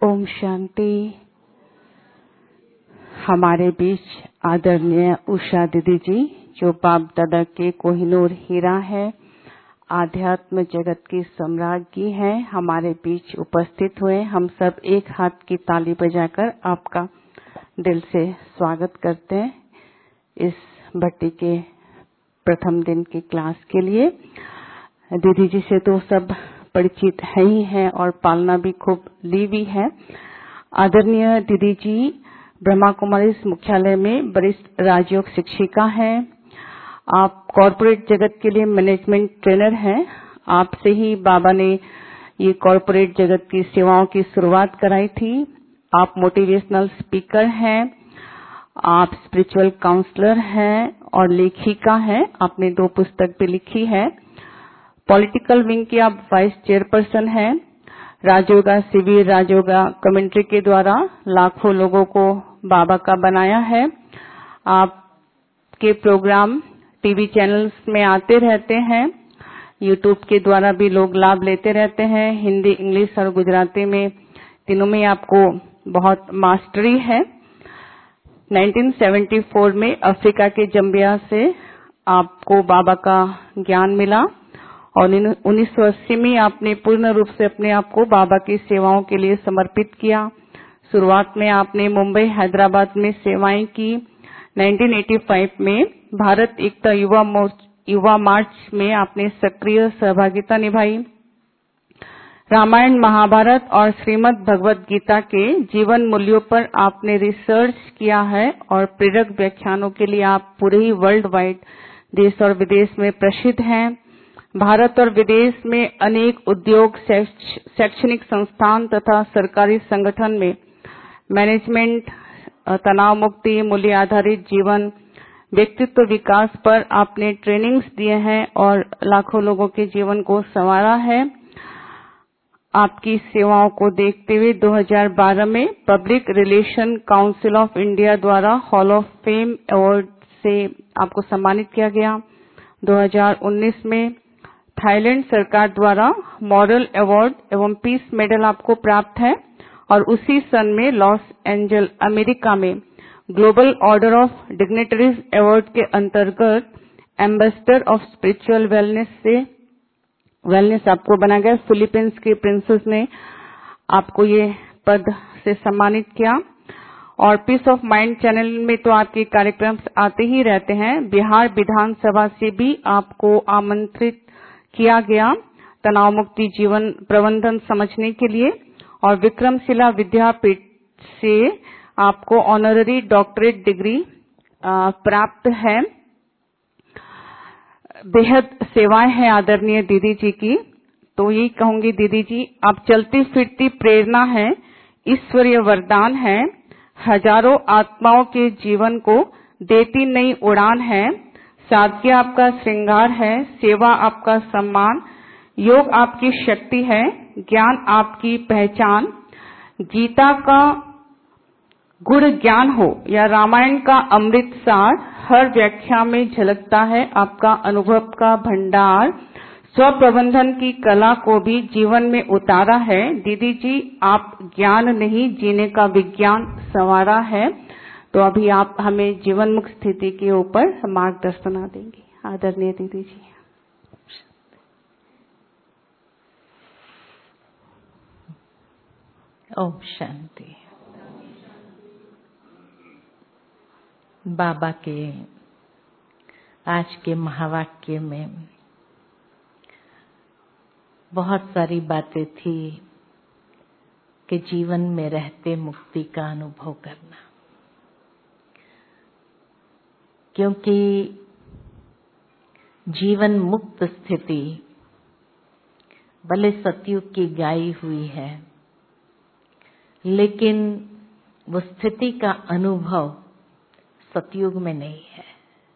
ओम शांति। हमारे बीच आदरणीय उषा दीदी जी, जो बाप दादा के कोहिनूर हीरा है, आध्यात्म जगत की सम्राज्ञी है, हमारे बीच उपस्थित हुए। हम सब एक हाथ की ताली बजाकर आपका दिल से स्वागत करते हैं इस भट्टी के प्रथम दिन की क्लास के लिए। दीदी जी से तो सब परिचित है ही है और पालना भी खूब ली भी है। आदरणीय दीदी जी ब्रह्मा कुमारी मुख्यालय में वरिष्ठ राजयोग शिक्षिका हैं। आप कॉरपोरेट जगत के लिए मैनेजमेंट ट्रेनर हैं। आपसे ही बाबा ने ये कॉरपोरेट जगत की सेवाओं की शुरुआत कराई थी। आप मोटिवेशनल स्पीकर हैं, आप स्पिरिचुअल काउंसलर हैं और लेखिका हैं। आपने 2 पुस्तक भी लिखी है। पॉलिटिकल विंग की आप वाइस चेयरपर्सन हैं। राजयोगा शिविर, राजयोगा कमेंट्री के द्वारा लाखों लोगों को बाबा का बनाया है। आपके प्रोग्राम टीवी चैनल्स में आते रहते हैं, यूट्यूब के द्वारा भी लोग लाभ लेते रहते हैं। हिंदी, इंग्लिश और गुजराती में तीनों में आपको बहुत मास्टरी है। 1974 में अफ्रीका के जम्बिया से आपको बाबा का ज्ञान मिला और 1980 में आपने पूर्ण रूप से अपने आप को बाबा की सेवाओं के लिए समर्पित किया। शुरुआत में आपने मुंबई, हैदराबाद में सेवाएं की। 1985 में भारत एकता युवा मार्च में आपने सक्रिय सहभागिता निभाई। रामायण, महाभारत और श्रीमद् भगवत गीता के जीवन मूल्यों पर आपने रिसर्च किया है और प्रेरक व्याख्यानों के लिए आप पूरे ही वर्ल्ड वाइड देश और विदेश में प्रसिद्ध हैं। भारत और विदेश में अनेक उद्योग, शैक्षणिक संस्थान तथा सरकारी संगठन में मैनेजमेंट, तनाव मुक्ति, मूल्य आधारित जीवन, व्यक्तित्व विकास पर आपने ट्रेनिंग्स दिए हैं और लाखों लोगों के जीवन को संवारा है। आपकी सेवाओं को देखते हुए 2012 में public relation council of India द्वारा हॉल ऑफ फेम अवार्ड से आपको सम्मानित किया गया। 2019 में थाईलैंड सरकार द्वारा मॉरल अवार्ड एवं पीस मेडल आपको प्राप्त है और उसी सन में लॉस एंजल अमेरिका में global order of dignitaries award के अंतर्गत एम्बेसडर ऑफ स्पिरिचुअल वेलनेस आपको बनाया गया। फिलीपींस की प्रिंसेस ने आपको ये पद से सम्मानित किया। और पीस ऑफ माइंड चैनल में तो आपके कार्यक्रम आते ही रहते हैं। बिहार विधानसभा से भी आपको आमंत्रित किया गया तनाव मुक्ति जीवन प्रबंधन समझने के लिए और विक्रमशिला विद्यापीठ से आपको ऑनररी डॉक्टरेट डिग्री प्राप्त है। बेहद सेवाएं हैं आदरणीय दीदी जी की। तो यही कहूंगी दीदी जी, आप चलती फिरती प्रेरणा है, ईश्वरीय वरदान है, हजारों आत्माओं के जीवन को देती नई उड़ान है। सादगी आपका श्रृंगार है, सेवा आपका सम्मान, योग आपकी शक्ति है, ज्ञान आपकी पहचान। गीता का गुण ज्ञान हो या रामायण का अमृत सार, हर व्याख्या में झलकता है आपका अनुभव का भंडार। स्व प्रबंधन की कला को भी जीवन में उतारा है। दीदी जी, आप ज्ञान नहीं जीने का विज्ञान संवारा है। तो अभी आप हमें जीवन मुक्त स्थिति के ऊपर मार्गदर्शन देंगी आदरणीय दीदी जी। ओम शांति। बाबा के आज के महावाक्य में बहुत सारी बातें थी कि जीवन में रहते मुक्ति का अनुभव करना, क्योंकि जीवन मुक्त स्थिति भले सतयुग की गाई हुई है, लेकिन वो स्थिति का अनुभव सतयुग में नहीं है।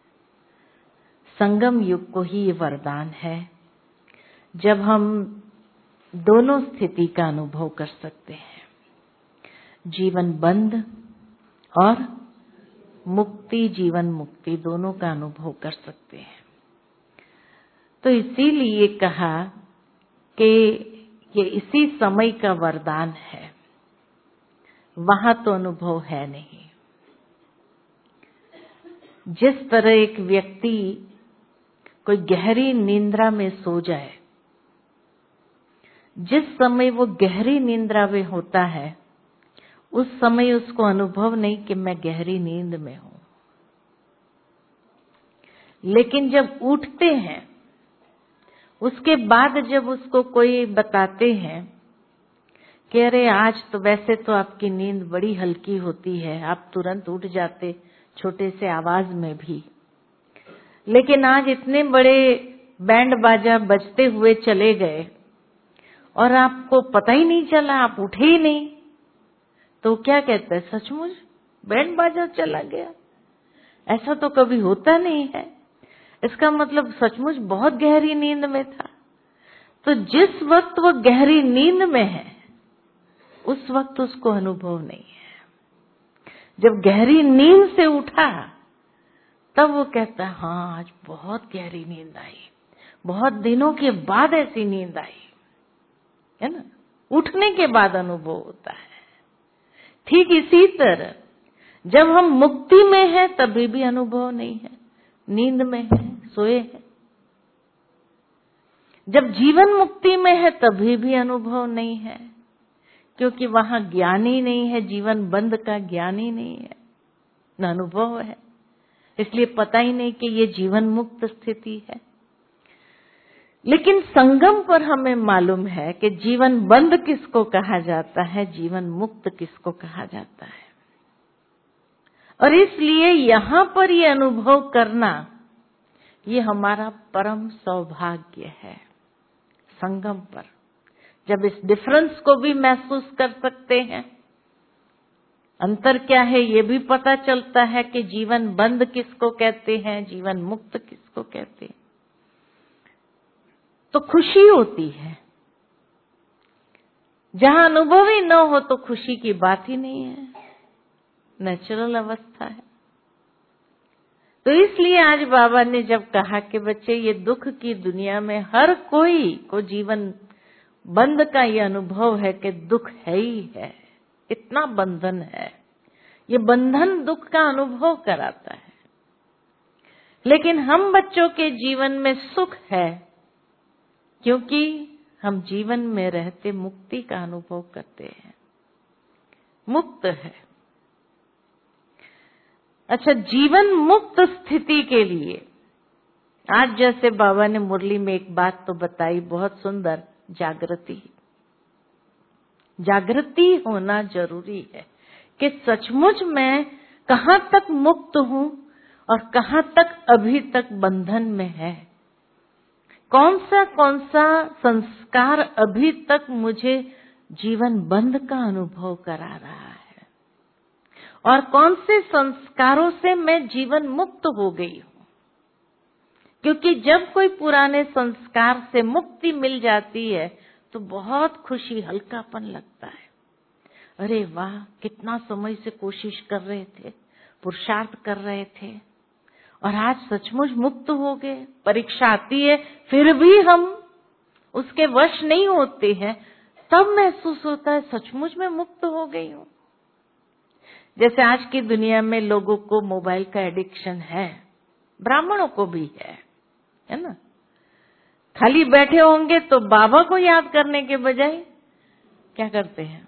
संगम युग को ही ये वरदान है जब हम दोनों स्थिति का अनुभव कर सकते हैं, जीवन बंध और मुक्ति, जीवन मुक्ति दोनों का अनुभव कर सकते हैं। तो इसीलिए कहा कि ये इसी समय का वरदान है वहां तो अनुभव है नहीं। जिस तरह एक व्यक्ति कोई गहरी निंद्रा में सो जाए, जिस समय वो गहरी निंद्रा में होता है, उस समय उसको अनुभव नहीं कि मैं गहरी नींद में हूं। लेकिन जब उठते हैं, उसके बाद जब उसको कोई बताते हैं कि अरे आज तो वैसे तो आपकी नींद बड़ी हल्की होती है, आप तुरंत उठ जाते छोटे से आवाज में भी, लेकिन आज इतने बड़े बैंड बाजा बजते हुए चले गए और आपको पता ही नहीं चला, आप उठे ही नहीं। तो क्या कहते हैं, सचमुच बैंड बाजा चला गया? ऐसा तो कभी होता नहीं है। इसका मतलब सचमुच बहुत गहरी नींद में था। तो जिस वक्त वो गहरी नींद में है, उस वक्त उसको अनुभव नहीं है। जब गहरी नींद से उठा, तब वो कहता है हाँ आज बहुत गहरी नींद आई, बहुत दिनों के बाद ऐसी नींद आई, है ना। उठने के बाद अनुभव होता है। ठीक इसी तरह जब हम मुक्ति में हैं तभी भी अनुभव नहीं है, नींद में है, सोए हैं। जब जीवन मुक्ति में है तभी भी अनुभव नहीं है, क्योंकि वहां ज्ञान ही नहीं है, जीवन बंद का ज्ञान ही नहीं है, न अनुभव है। इसलिए पता ही नहीं कि ये जीवन मुक्त स्थिति है। लेकिन संगम पर हमें मालूम है कि जीवन बंद किसको कहा जाता है, जीवन मुक्त किसको कहा जाता है। और इसलिए यहां पर ये अनुभव करना, ये हमारा परम सौभाग्य है। संगम पर जब इस डिफरेंस को भी महसूस कर सकते हैं, अंतर क्या है ये भी पता चलता है कि जीवन बंद किसको कहते हैं, जीवन मुक्त किसको कहते हैं, तो खुशी होती है। जहां अनुभव ही न हो तो खुशी की बात ही नहीं है, नेचुरल अवस्था है। तो इसलिए आज बाबा ने जब कहा कि बच्चे ये दुख की दुनिया में हर कोई को जीवन बंद का ये अनुभव है कि दुख है ही है, इतना बंधन है, ये बंधन दुख का अनुभव कराता है। लेकिन हम बच्चों के जीवन में सुख है, क्योंकि हम जीवन में रहते मुक्ति का अनुभव करते हैं, मुक्त है। अच्छा, जीवन मुक्त स्थिति के लिए आज जैसे बाबा ने मुरली में एक बात तो बताई बहुत सुंदर, जागृति। जागृति होना जरूरी है कि सचमुच मैं कहां तक मुक्त हूं और कहां तक अभी तक बंधन में है। कौन सा संस्कार अभी तक मुझे जीवन बंद का अनुभव करा रहा है और कौन से संस्कारों से मैं जीवन मुक्त हो गई हूं। क्योंकि जब कोई पुराने संस्कार से मुक्ति मिल जाती है तो बहुत खुशी, हल्कापन लगता है। अरे वाह, कितना समय से कोशिश कर रहे थे, पुरुषार्थ कर रहे थे और आज सचमुच मुक्त हो गए। परीक्षा आती है फिर भी हम उसके वश नहीं होते हैं, तब महसूस होता है सचमुच में मुक्त हो गई हूं। जैसे आज की दुनिया में लोगों को मोबाइल का एडिक्शन है, ब्राह्मणों को भी है ना। खाली बैठे होंगे तो बाबा को याद करने के बजाय क्या करते हैं,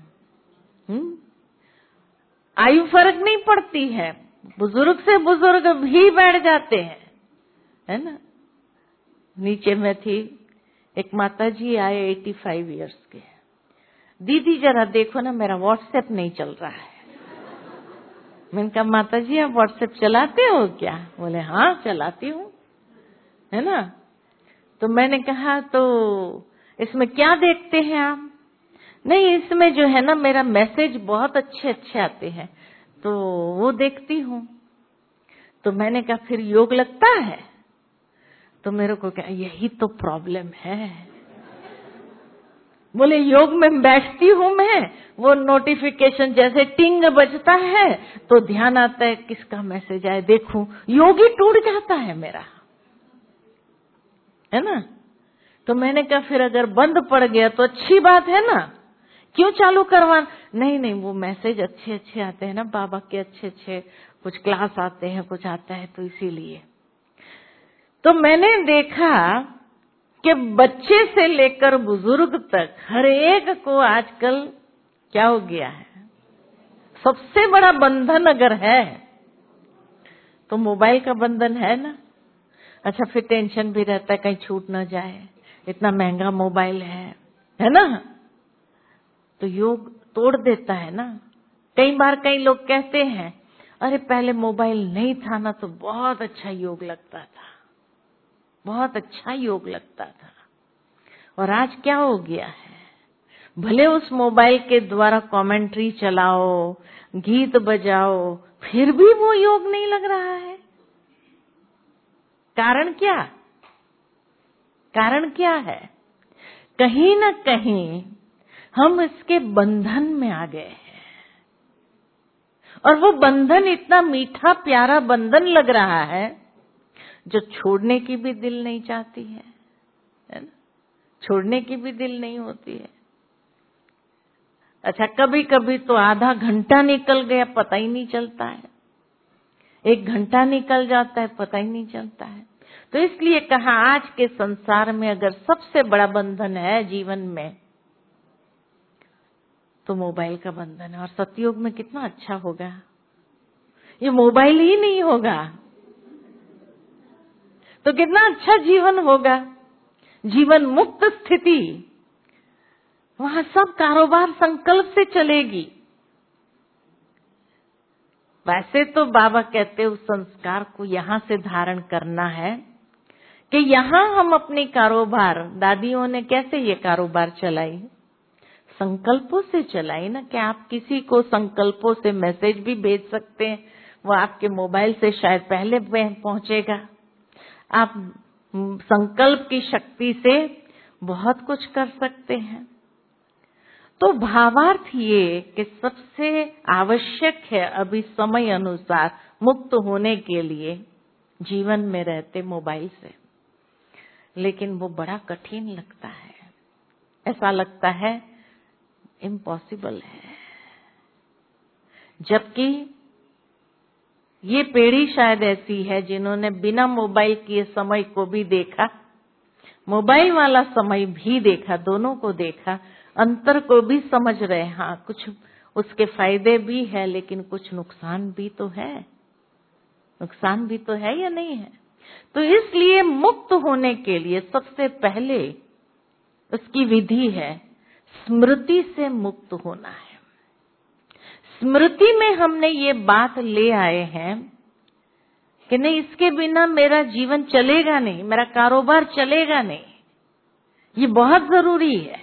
आयु फर्क नहीं पड़ती है, बुजुर्ग से बुजुर्ग भी बैठ जाते हैं, है ना। नीचे में थी एक माता जी आए 85 इयर्स के, दीदी जरा देखो ना मेरा व्हाट्सएप नहीं चल रहा है। मैंने कहा माता जी आप व्हाट्सएप चलाते हो क्या? बोले हाँ चलाती हूँ, है ना। तो मैंने कहा तो इसमें क्या देखते हैं आप? नहीं, इसमें जो है ना मेरा मैसेज बहुत अच्छे अच्छे आते हैं तो वो देखती हूँ। तो मैंने कहा फिर योग लगता है? तो मेरे को क्या, यही तो प्रॉब्लम है। बोले योग में बैठती हूँ मैं, वो नोटिफिकेशन जैसे टिंग बजता है तो ध्यान आता है किसका मैसेज आए, देखूं, योग ही टूट जाता है मेरा, है ना। तो मैंने कहा फिर अगर बंद पड़ गया तो अच्छी बात है ना, क्यों चालू करवा? नहीं, वो मैसेज अच्छे अच्छे आते हैं ना बाबा के, अच्छे अच्छे कुछ क्लास आते हैं, कुछ आता है, तो इसीलिए। तो मैंने देखा कि बच्चे से लेकर बुजुर्ग तक हर एक को आजकल क्या हो गया है, सबसे बड़ा बंधन अगर है तो मोबाइल का बंधन है ना। अच्छा, फिर टेंशन भी रहता है कहीं छूट ना जाए, इतना महंगा मोबाइल है ना, तो योग तोड़ देता है ना। कई बार कई लोग कहते हैं, अरे पहले मोबाइल नहीं था ना तो बहुत अच्छा योग लगता था, बहुत अच्छा योग लगता था। और आज क्या हो गया है, भले उस मोबाइल के द्वारा कमेंट्री चलाओ, गीत बजाओ, फिर भी वो योग नहीं लग रहा है। कारण क्या? कारण क्या है? कहीं ना कहीं हम इसके बंधन में आ गए हैं, और वो बंधन इतना मीठा प्यारा बंधन लग रहा है जो छोड़ने की भी दिल नहीं चाहती है ना, छोड़ने की भी दिल नहीं होती है। अच्छा, कभी कभी तो आधा घंटा निकल गया पता ही नहीं चलता है, 1 घंटा निकल जाता है पता ही नहीं चलता है। तो इसलिए कहा, आज के संसार में अगर सबसे बड़ा बंधन है जीवन में तो मोबाइल का बंधन है। और सतयुग में कितना अच्छा होगा, ये मोबाइल ही नहीं होगा तो कितना अच्छा जीवन होगा, जीवन मुक्त स्थिति। वहां सब कारोबार संकल्प से चलेगी। वैसे तो बाबा कहते उस संस्कार को यहां से धारण करना है कि यहां हम अपनी कारोबार, दादियों ने कैसे ये कारोबार चलाई, संकल्पों से चलाई ना, कि आप किसी को संकल्पों से मैसेज भी भेज सकते हैं, वो आपके मोबाइल से शायद पहले पहुंचेगा। आप संकल्प की शक्ति से बहुत कुछ कर सकते हैं। तो भावार्थ ये कि सबसे आवश्यक है अभी समय अनुसार मुक्त होने के लिए जीवन में रहते मोबाइल से, लेकिन वो बड़ा कठिन लगता है, ऐसा लगता है इम्पॉसिबल है। जबकि ये पीढ़ी शायद ऐसी है जिन्होंने बिना मोबाइल के समय को भी देखा, मोबाइल वाला समय भी देखा, दोनों को देखा, अंतर को भी समझ रहे। हाँ, कुछ उसके फायदे भी है लेकिन कुछ नुकसान भी तो है, नुकसान भी तो है या नहीं है। तो इसलिए मुक्त होने के लिए सबसे पहले उसकी विधि है स्मृति से मुक्त होना है। स्मृति में हमने ये बात ले आए हैं कि नहीं, इसके बिना मेरा जीवन चलेगा नहीं, मेरा कारोबार चलेगा नहीं, ये बहुत जरूरी है।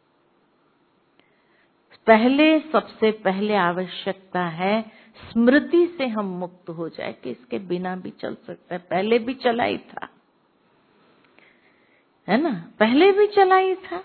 सबसे पहले आवश्यकता है स्मृति से हम मुक्त हो जाए कि इसके बिना भी चल सकता है, पहले भी चला ही था, है ना, पहले भी चला ही था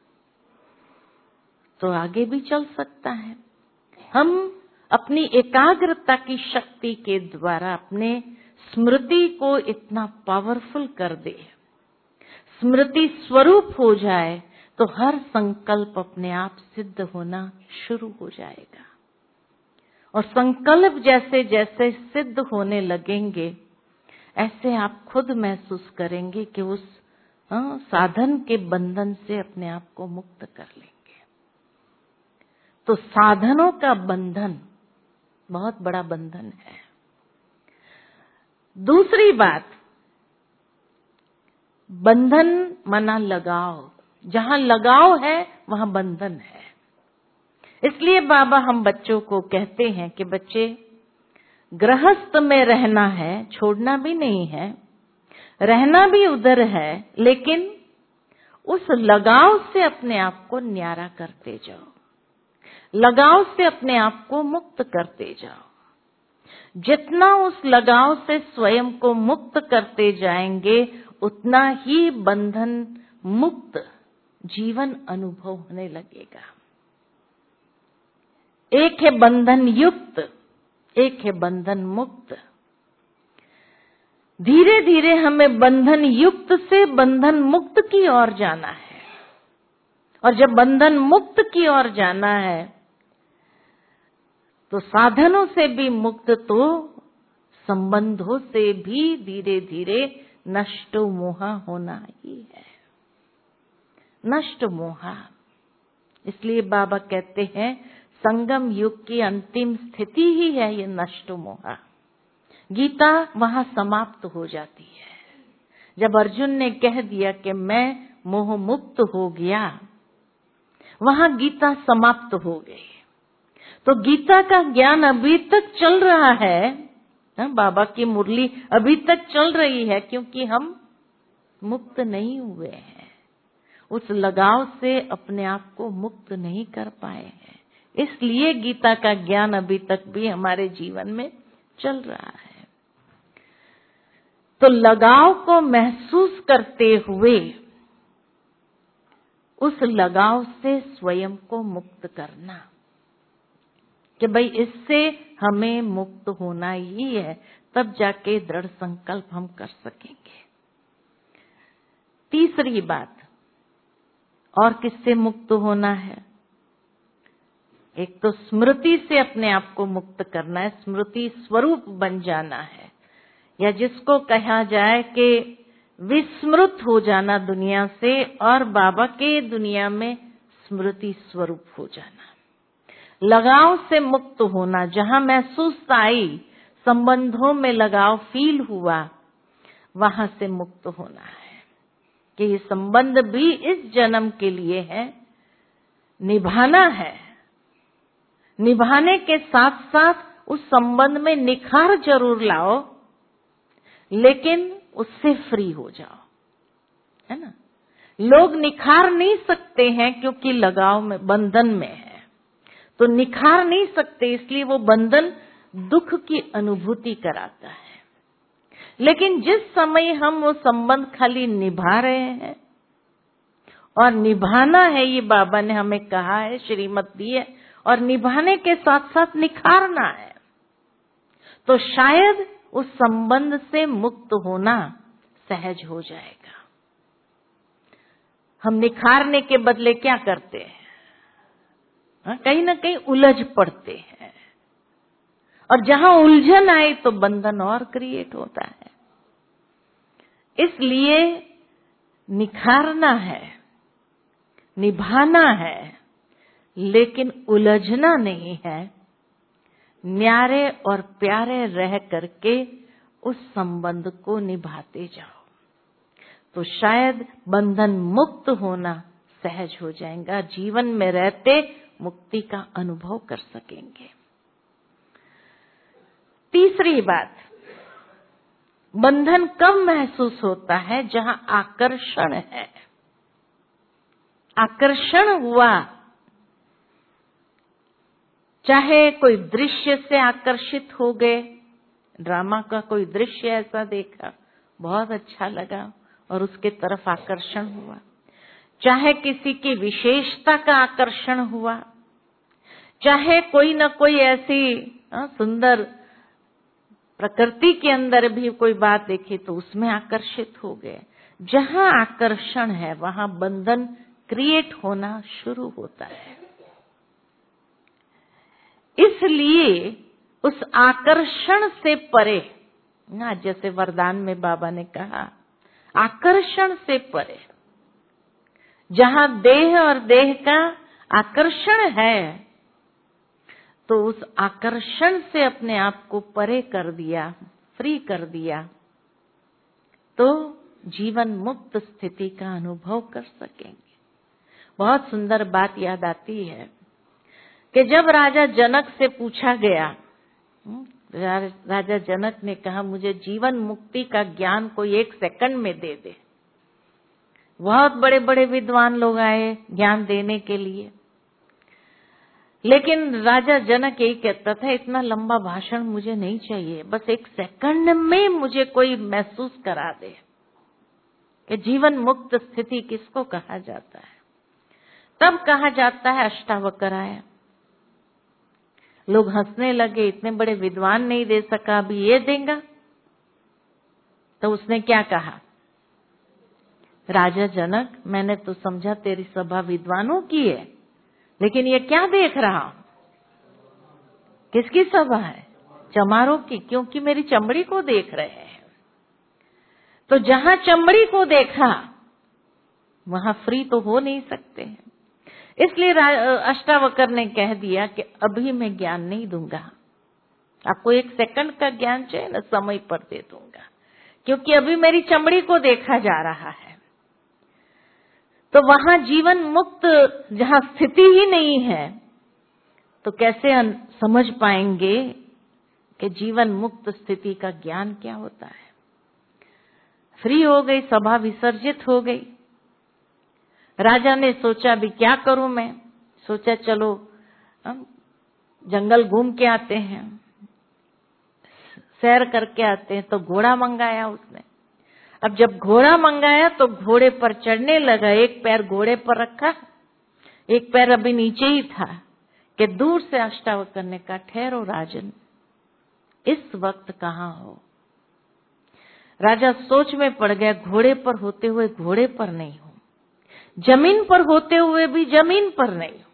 तो आगे भी चल सकता है। हम अपनी एकाग्रता की शक्ति के द्वारा अपने स्मृति को इतना पावरफुल कर दे, स्मृति स्वरूप हो जाए, तो हर संकल्प अपने आप सिद्ध होना शुरू हो जाएगा। और संकल्प जैसे जैसे सिद्ध होने लगेंगे, ऐसे आप खुद महसूस करेंगे कि उस साधन के बंधन से अपने आप को मुक्त कर लेंगे। तो साधनों का बंधन बहुत बड़ा बंधन है। दूसरी बात, बंधन माना लगाव, जहां लगाव है वहां बंधन है। इसलिए बाबा हम बच्चों को कहते हैं कि बच्चे, गृहस्थ में रहना है, छोड़ना भी नहीं है, रहना भी उधर है, लेकिन उस लगाव से अपने आप को न्यारा करते जाओ, लगाव से अपने आप को मुक्त करते जाओ। जितना उस लगाव से स्वयं को मुक्त करते जाएंगे, उतना ही बंधन मुक्त जीवन अनुभव होने लगेगा। एक है बंधन युक्त, एक है बंधन मुक्त। धीरे धीरे हमें बंधन युक्त से बंधन मुक्त की ओर जाना है। और जब बंधन मुक्त की ओर जाना है तो साधनों से भी मुक्त, तो संबंधों से भी धीरे धीरे नष्ट मोहा होना ही है, नष्ट मोहा। इसलिए बाबा कहते हैं संगम युग की अंतिम स्थिति ही है ये नष्ट मोहा। गीता वहां समाप्त हो जाती है। जब अर्जुन ने कह दिया कि मैं मोह मुक्त हो गया, वहां गीता समाप्त हो गई। तो गीता का ज्ञान अभी तक चल रहा है, बाबा की मुरली अभी तक चल रही है, क्योंकि हम मुक्त नहीं हुए हैं, उस लगाव से अपने आप को मुक्त नहीं कर पाए हैं। इसलिए गीता का ज्ञान अभी तक भी हमारे जीवन में चल रहा है। तो लगाव को महसूस करते हुए उस लगाव से स्वयं को मुक्त करना कि भाई इससे हमें मुक्त होना ही है, तब जाके दृढ़ संकल्प हम कर सकेंगे। तीसरी बात, और किससे मुक्त होना है? एक तो स्मृति से अपने आप को मुक्त करना है, स्मृति स्वरूप बन जाना है, या जिसको कहा जाए कि विस्मृत हो जाना दुनिया से और बाबा के दुनिया में स्मृति स्वरूप हो जाना। लगाव से मुक्त होना, जहां महसूस आई, संबंधों में लगाव फील हुआ, वहां से मुक्त होना है कि ये संबंध भी इस जन्म के लिए है, निभाना है। निभाने के साथ साथ उस संबंध में निखार जरूर लाओ, लेकिन उससे फ्री हो जाओ, है ना। लोग निखार नहीं सकते हैं क्योंकि लगाव में, बंधन में है, तो निखार नहीं सकते, इसलिए वो बंधन दुख की अनुभूति कराता है। लेकिन जिस समय हम वो संबंध खाली निभा रहे हैं, और निभाना है ये बाबा ने हमें कहा है, श्रीमत दी है, और निभाने के साथ साथ निखारना है, तो शायद उस संबंध से मुक्त होना सहज हो जाएगा। हम निखारने के बदले क्या करते हैं? कहीं ना कहीं उलझ पड़ते हैं, और जहां उलझन आए तो बंधन और क्रिएट होता है। इसलिए निखारना है, निभाना है, लेकिन उलझना नहीं है। न्यारे और प्यारे रह करके उस संबंध को निभाते जाओ, तो शायद बंधन मुक्त होना सहज हो जाएगा। जीवन में रहते मुक्ति का अनुभव कर सकेंगे। तीसरी बात, बंधन कब महसूस होता है? जहां आकर्षण है। आकर्षण हुआ, चाहे कोई दृश्य से आकर्षित हो गए, ड्रामा का कोई दृश्य ऐसा देखा, बहुत अच्छा लगा और उसके तरफ आकर्षण हुआ, चाहे किसी की विशेषता का आकर्षण हुआ, चाहे कोई न कोई ऐसी सुंदर प्रकृति के अंदर भी कोई बात देखी तो उसमें आकर्षित हो गए। जहां आकर्षण है वहां बंधन क्रिएट होना शुरू होता है। इसलिए उस आकर्षण से परे, ना, जैसे वरदान में बाबा ने कहा, आकर्षण से परे, जहां देह और देह का आकर्षण है, तो उस आकर्षण से अपने आप को परे कर दिया, फ्री कर दिया, तो जीवन मुक्त स्थिति का अनुभव कर सकेंगे। बहुत सुंदर बात याद आती है कि जब राजा जनक से पूछा गया, राजा जनक ने कहा मुझे जीवन मुक्ति का ज्ञान कोई 1 सेकंड में दे दे। बहुत बड़े बड़े विद्वान लोग आए ज्ञान देने के लिए, लेकिन राजा जनक यही कहता था, इतना लंबा भाषण मुझे नहीं चाहिए, बस 1 सेकंड में मुझे कोई महसूस करा दे कि जीवन मुक्त स्थिति किसको कहा जाता है। तब कहा जाता है अष्टावक्र आया। लोग हंसने लगे, इतने बड़े विद्वान नहीं दे सका, अभी ये देगा। तो उसने क्या कहा? राजा जनक, मैंने तो समझा तेरी सभा विद्वानों की है, लेकिन ये क्या देख रहा हूं? किसकी सभा है? चमारों की, क्योंकि मेरी चमड़ी को देख रहे हैं। तो जहां चमड़ी को देखा वहां फ्री तो हो नहीं सकते हैं। इसलिए अष्टावक्र ने कह दिया कि अभी मैं ज्ञान नहीं दूंगा, आपको 1 सेकंड का ज्ञान चाहिए ना, समय पर दे दूंगा, क्योंकि अभी मेरी चमड़ी को देखा जा रहा है। तो वहां जीवन मुक्त जहां स्थिति ही नहीं है, तो कैसे समझ पाएंगे कि जीवन मुक्त स्थिति का ज्ञान क्या होता है। फ्री हो गई, सभा विसर्जित हो गई। राजा ने सोचा भी क्या करूं मैं, सोचा चलो जंगल घूम के आते हैं, सैर करके आते हैं। तो घोड़ा मंगाया उसने। अब जब घोड़ा मंगाया तो घोड़े पर चढ़ने लगा, एक पैर घोड़े पर रखा, एक पैर अभी नीचे ही था कि दूर से अष्टावक्र ने कहा, ठहरो राजन, इस वक्त कहाँ हो? राजा सोच में पड़ गया, घोड़े पर होते हुए घोड़े पर नहीं हूं, जमीन पर होते हुए भी जमीन पर नहीं हूं।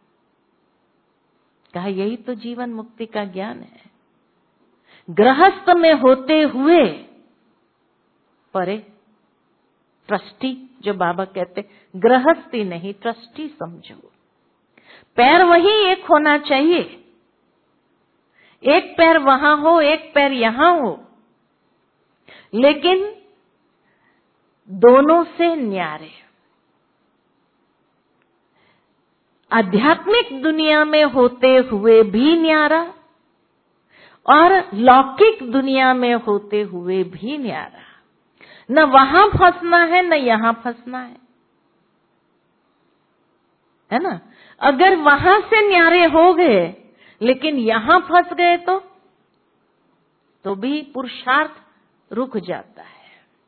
कहा यही तो जीवन मुक्ति का ज्ञान है। गृहस्थ में होते हुए परे, ट्रस्टी जो बाबा कहते, गृहस्थी नहीं ट्रस्टी समझो। पैर वही एक होना चाहिए, एक पैर वहां हो, एक पैर यहां हो, लेकिन दोनों से न्यारे। आध्यात्मिक दुनिया में होते हुए भी न्यारा और लौकिक दुनिया में होते हुए भी न्यारा। न वहां फंसना है न यहां फंसना है ना। अगर वहां से न्यारे हो गए लेकिन यहां फंस गए तो भी पुरुषार्थ रुक जाता है,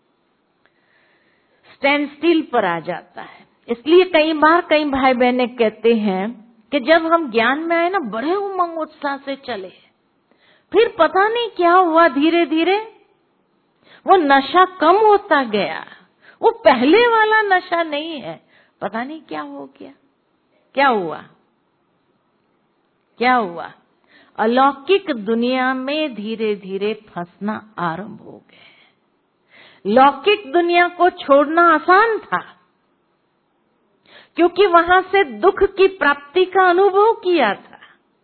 स्टैंड स्टिल पर आ जाता है। इसलिए कई बार कई भाई बहने कहते हैं कि जब हम ज्ञान में आए ना, बड़े उमंग उत्साह से चले, फिर पता नहीं क्या हुआ, धीरे धीरे वो नशा कम होता गया, वो पहले वाला नशा नहीं है, पता नहीं क्या हो गया। क्या हुआ? क्या हुआ? अलौकिक दुनिया में धीरे धीरे फंसना आरंभ हो गए। लौकिक दुनिया को छोड़ना आसान था, क्योंकि वहां से दुख की प्राप्ति का अनुभव किया था,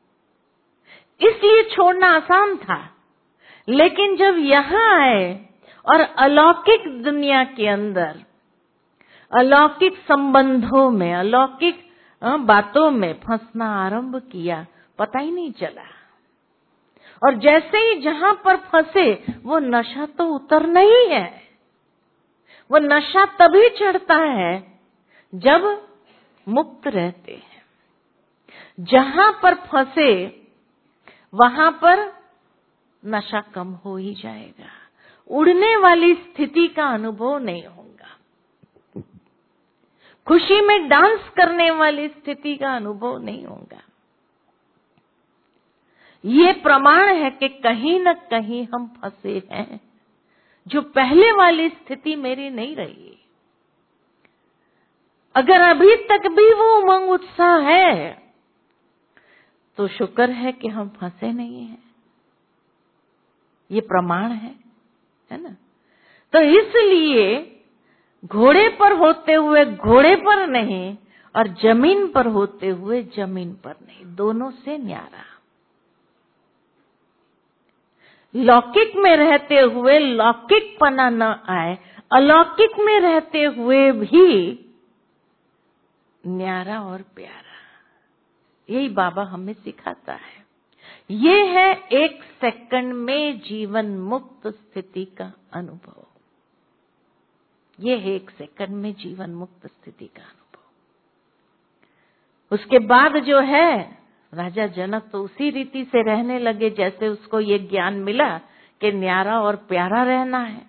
इसलिए छोड़ना आसान था। लेकिन जब यहां आए और अलौकिक दुनिया के अंदर, अलौकिक संबंधों में, अलौकिक बातों में फंसना आरंभ किया, पता ही नहीं चला। और जैसे ही जहां पर फंसे वो नशा तो उतरना ही है। वो नशा तभी चढ़ता है जब मुक्त रहते हैं। जहां पर फंसे वहां पर नशा कम हो ही जाएगा, उड़ने वाली स्थिति का अनुभव नहीं होगा, खुशी में डांस करने वाली स्थिति का अनुभव नहीं होगा। ये प्रमाण है कि कहीं न कहीं हम फंसे हैं, जो पहले वाली स्थिति मेरी नहीं रही। अगर अभी तक भी वो उमंग उत्साह है तो शुक्र है कि हम फंसे नहीं हैं, ये प्रमाण है ना। तो इसलिए घोड़े पर होते हुए घोड़े पर नहीं और जमीन पर होते हुए जमीन पर नहीं, दोनों से न्यारा। लौकिक में रहते हुए लौकिकपना न आए, अलौकिक में रहते हुए भी न्यारा और प्यारा। यही बाबा हमें सिखाता है। ये है 1 सेकंड में जीवन मुक्त स्थिति का अनुभव। ये है 1 सेकंड में जीवन मुक्त स्थिति का अनुभव। उसके बाद जो है, राजा जनक तो उसी रीति से रहने लगे जैसे उसको ये ज्ञान मिला कि न्यारा और प्यारा रहना है।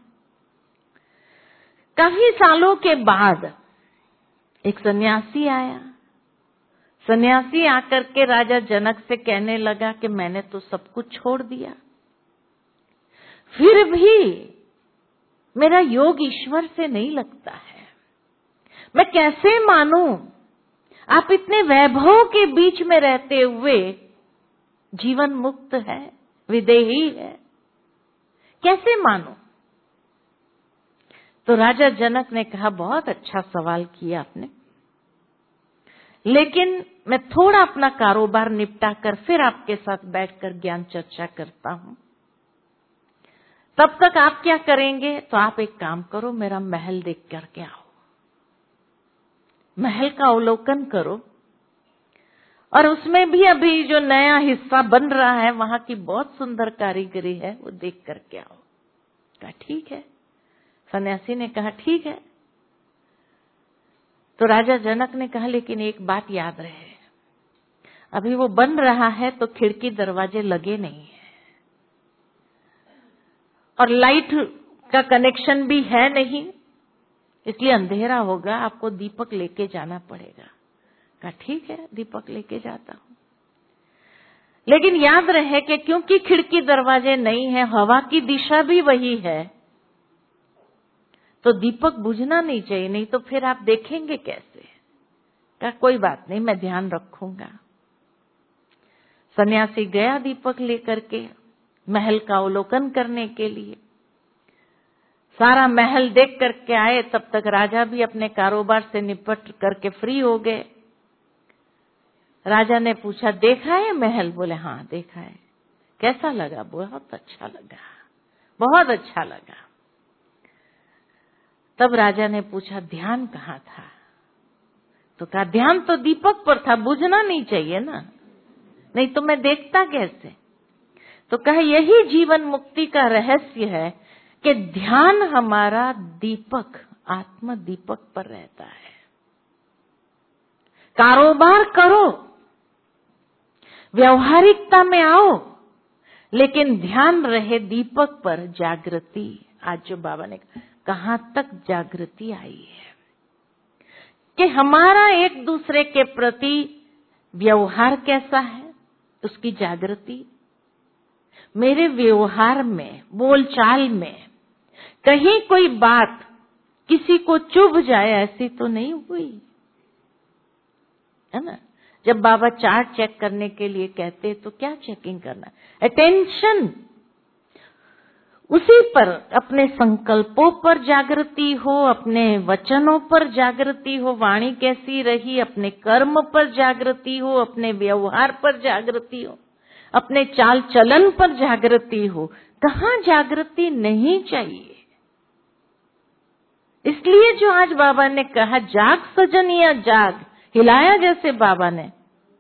काफी सालों के बाद एक सन्यासी आया। सन्यासी आकर के राजा जनक से कहने लगा कि मैंने तो सब कुछ छोड़ दिया, फिर भी मेरा योग ईश्वर से नहीं लगता है। मैं कैसे मानूं? आप इतने वैभव के बीच में रहते हुए जीवन मुक्त है, विदेही है, कैसे मानूं? तो राजा जनक ने कहा, बहुत अच्छा सवाल किया आपने, लेकिन मैं थोड़ा अपना कारोबार निपटा कर फिर आपके साथ बैठकर ज्ञान चर्चा करता हूं। तब तक आप क्या करेंगे? तो आप एक काम करो, मेरा महल देख करके आओ, महल का अवलोकन करो, और उसमें भी अभी जो नया हिस्सा बन रहा है वहां की बहुत सुंदर कारीगरी है, वो देख करके आओ। कहा ठीक है। सन्यासी ने कहा ठीक है। तो राजा जनक ने कहा, लेकिन एक बात याद रहे, अभी वो बन रहा है तो खिड़की दरवाजे लगे नहीं है, और लाइट का कनेक्शन भी है नहीं, इसलिए अंधेरा होगा, आपको दीपक लेके जाना पड़ेगा। कहा ठीक है, दीपक लेके जाता हूं, लेकिन याद रहे कि क्योंकि खिड़की दरवाजे नहीं है, हवा की दिशा भी वही है, तो दीपक बुझना नहीं चाहिए, नहीं तो फिर आप देखेंगे कैसे? कहा कोई बात नहीं, मैं ध्यान रखूंगा। सन्यासी गया दीपक लेकर के महल का अवलोकन करने के लिए। सारा महल देख करके आए, तब तक राजा भी अपने कारोबार से निपट करके फ्री हो गए। राजा ने पूछा, देखा है महल? बोले हाँ देखा है। कैसा लगा? बहुत अच्छा लगा, बहुत अच्छा लगा। तब राजा ने पूछा, ध्यान कहाँ था? तो कहा, ध्यान तो दीपक पर था, बुझना नहीं चाहिए ना, नहीं तो मैं देखता कैसे? तो कहा, यही जीवन मुक्ति का रहस्य है कि ध्यान हमारा दीपक, आत्म दीपक पर रहता है। कारोबार करो, व्यवहारिकता में आओ, लेकिन ध्यान रहे दीपक पर, जागृति। आज जो बाबा ने कहां तक जागृति आई है कि हमारा एक दूसरे के प्रति व्यवहार कैसा है, उसकी जागृति। मेरे व्यवहार में, बोलचाल में कहीं कोई बात किसी को चुभ जाए, ऐसी तो नहीं हुई है ना? जब बाबा चार्ट चेक करने के लिए कहते तो क्या चेकिंग करना? अटेंशन, उसी पर, अपने संकल्पों पर जागृति हो, अपने वचनों पर जागृति हो, वाणी कैसी रही, अपने कर्म पर जागृति हो, अपने व्यवहार पर जागृति हो, अपने चाल चलन पर जागृति हो। कहाँ जागृति नहीं चाहिए? इसलिए जो आज बाबा ने कहा, जाग सजनिया जाग, हिलाया जैसे बाबा ने,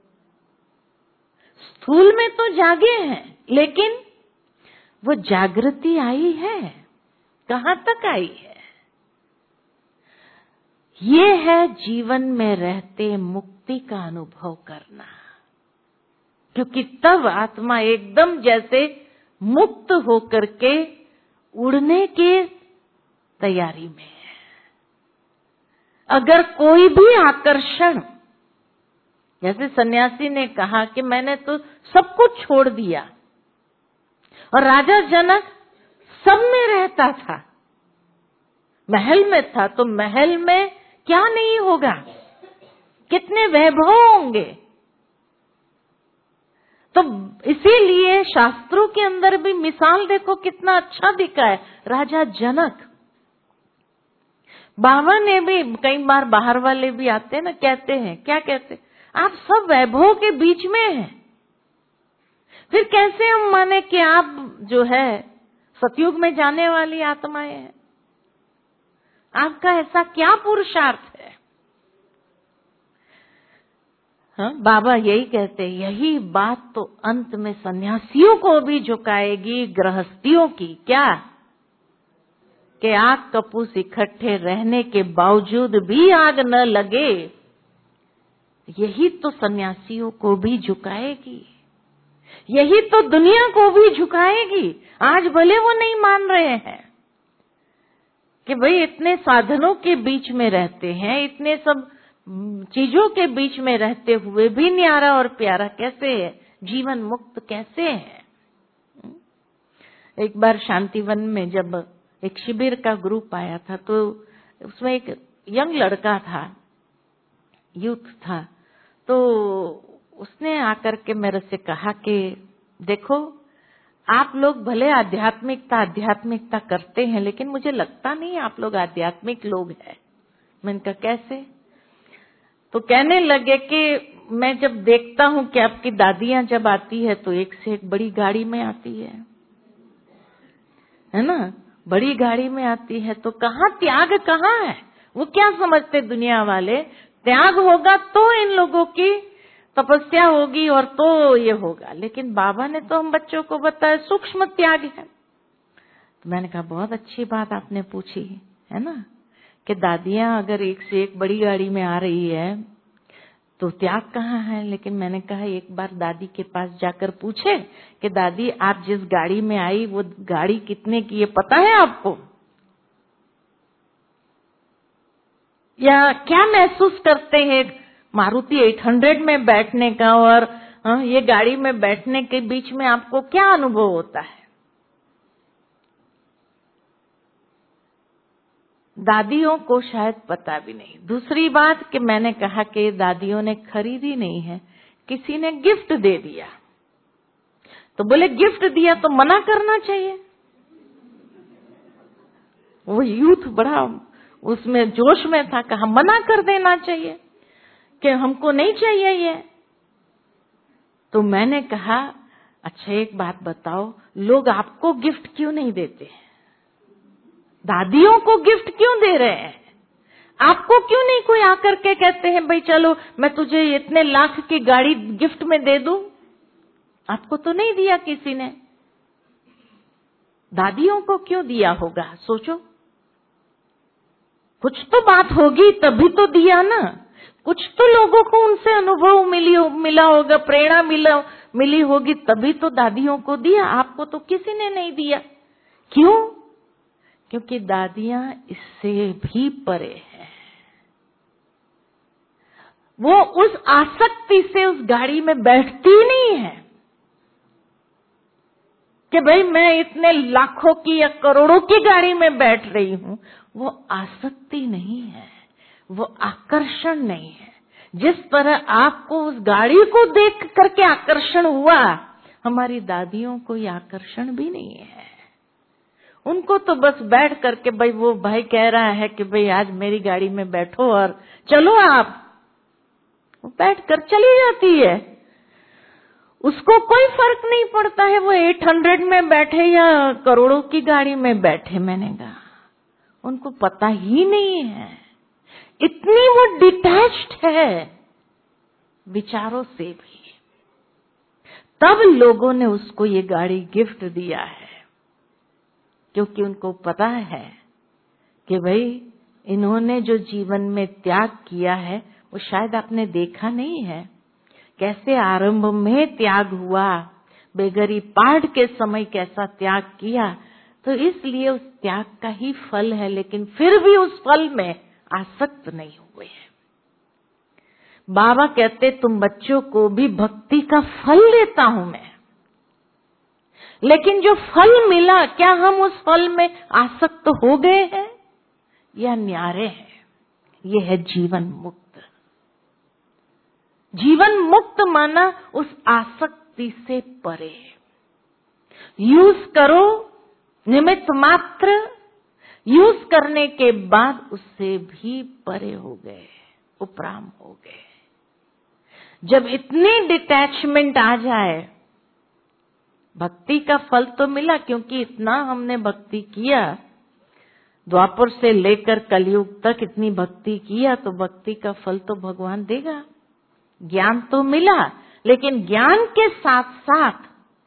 स्थूल में तो जागे हैं, लेकिन वो जागृति आई है, कहां तक आई है? ये है जीवन में रहते मुक्ति का अनुभव करना, क्योंकि तब आत्मा एकदम जैसे मुक्त होकर के उड़ने की तैयारी में है। अगर कोई भी आकर्षण, जैसे सन्यासी ने कहा कि मैंने तो सब कुछ छोड़ दिया, और राजा जनक सब में रहता था, महल में था, तो महल में क्या नहीं होगा, कितने वैभव होंगे। तो इसीलिए शास्त्रों के अंदर भी मिसाल देखो कितना अच्छा दिखा है। राजा जनक, बाबा ने भी कई बार, बाहर वाले भी आते हैं ना, कहते हैं, क्या कहते, आप सब वैभव के बीच में हैं, फिर कैसे हम माने कि आप जो है सतयुग में जाने वाली आत्माएं हैं? आपका ऐसा क्या पुरुषार्थ है? हाँ, बाबा यही कहते, यही बात तो अंत में सन्यासियों को भी झुकाएगी, गृहस्थियों की। क्या? कि आग कपूस इकट्ठे रहने के बावजूद भी आग न लगे, यही तो सन्यासियों को भी झुकाएगी, यही तो दुनिया को भी झुकाएगी। आज भले वो नहीं मान रहे हैं कि भाई इतने साधनों के बीच में रहते हैं, इतने सब चीजों के बीच में रहते हुए भी न्यारा और प्यारा कैसे है, जीवन मुक्त कैसे है। एक बार शांतिवन में जब एक शिविर का ग्रुप आया था, तो उसमें एक यंग लड़का था, यूथ था, तो उसने आकर के मेरे से कहा कि देखो, आप लोग भले आध्यात्मिकता करते हैं, लेकिन मुझे लगता नहीं आप लोग आध्यात्मिक लोग हैं। मैंने कहा कैसे? तो कहने लगे कि मैं जब देखता हूँ कि आपकी दादियां जब आती है तो एक से एक बड़ी गाड़ी में आती है ना, बड़ी गाड़ी में आती है, तो कहाँ त्याग कहाँ है? वो क्या समझते दुनिया वाले, त्याग होगा तो इन लोगों की तपस्या होगी और तो ये होगा, लेकिन बाबा ने तो हम बच्चों को बताया सूक्ष्म त्याग है। तो मैंने कहा बहुत अच्छी बात आपने पूछी है ना, कि दादियां अगर एक से एक बड़ी गाड़ी में आ रही है तो त्याग कहाँ है। लेकिन मैंने कहा एक बार दादी के पास जाकर पूछे कि दादी आप जिस गाड़ी में आई वो गाड़ी कितने की है पता है आपको? या क्या महसूस करते हैं मारुति 800 में बैठने का और ये गाड़ी में बैठने के बीच में आपको क्या अनुभव होता है? दादियों को शायद पता भी नहीं। दूसरी बात कि मैंने कहा कि दादियों ने खरीदी नहीं है, किसी ने गिफ्ट दे दिया। तो बोले गिफ्ट दिया तो मना करना चाहिए। वो यूथ बड़ा उसमें जोश में था, कहा मना कर देना चाहिए कि हमको नहीं चाहिए ये। तो मैंने कहा अच्छा एक बात बताओ, लोग आपको गिफ्ट क्यों नहीं देते? दादियों को गिफ्ट क्यों दे रहे हैं? आपको क्यों नहीं कोई आकर के कहते हैं भाई चलो मैं तुझे इतने लाख की गाड़ी गिफ्ट में दे दूं? आपको तो नहीं दिया किसी ने, दादियों को क्यों दिया होगा? सोचो, कुछ तो बात होगी तभी तो दिया ना, कुछ तो लोगों को उनसे अनुभव मिला होगा, प्रेरणा मिली होगी, तभी तो दादियों को दिया। आपको तो किसी ने नहीं दिया। क्यों? क्योंकि दादियां इससे भी परे हैं। वो उस आसक्ति से उस गाड़ी में बैठती नहीं है कि भाई मैं इतने लाखों की या करोड़ों की गाड़ी में बैठ रही हूं। वो आसक्ति नहीं है, वो आकर्षण नहीं है। जिस तरह आपको उस गाड़ी को देख करके आकर्षण हुआ, हमारी दादियों को ये आकर्षण भी नहीं है। उनको तो बस बैठ करके भाई वो भाई कह रहा है कि भाई आज मेरी गाड़ी में बैठो और चलो, आप बैठ कर चली जाती है। उसको कोई फर्क नहीं पड़ता है वो 800 में बैठे या करोड़ों की गाड़ी में बैठे। मैंने कहा उनको पता ही नहीं है, इतनी वो डिटैच्ड है विचारों से भी। तब लोगों ने उसको ये गाड़ी गिफ्ट दिया है, क्योंकि उनको पता है कि भाई इन्होंने जो जीवन में त्याग किया है वो शायद आपने देखा नहीं है, कैसे आरंभ में त्याग हुआ, बेगरी पाठ के समय कैसा त्याग किया। तो इसलिए उस त्याग का ही फल है, लेकिन फिर भी उस फल में आसक्त नहीं हुए हैं। बाबा कहते तुम बच्चों को भी भक्ति का फल देता हूं मैं, लेकिन जो फल मिला क्या हम उस फल में आसक्त हो गए हैं या न्यारे हैं? ये है जीवन मुक्त। जीवन मुक्त माना उस आसक्ति से परे। यूज करो निमित्त मात्र, यूज करने के बाद उससे भी परे हो गए, उपराम हो गए। जब इतनी डिटैचमेंट आ जाए, भक्ति का फल तो मिला, क्योंकि इतना हमने भक्ति किया, द्वापर से लेकर कलयुग तक इतनी भक्ति किया, तो भक्ति का फल तो भगवान देगा। ज्ञान तो मिला, लेकिन ज्ञान के साथ साथ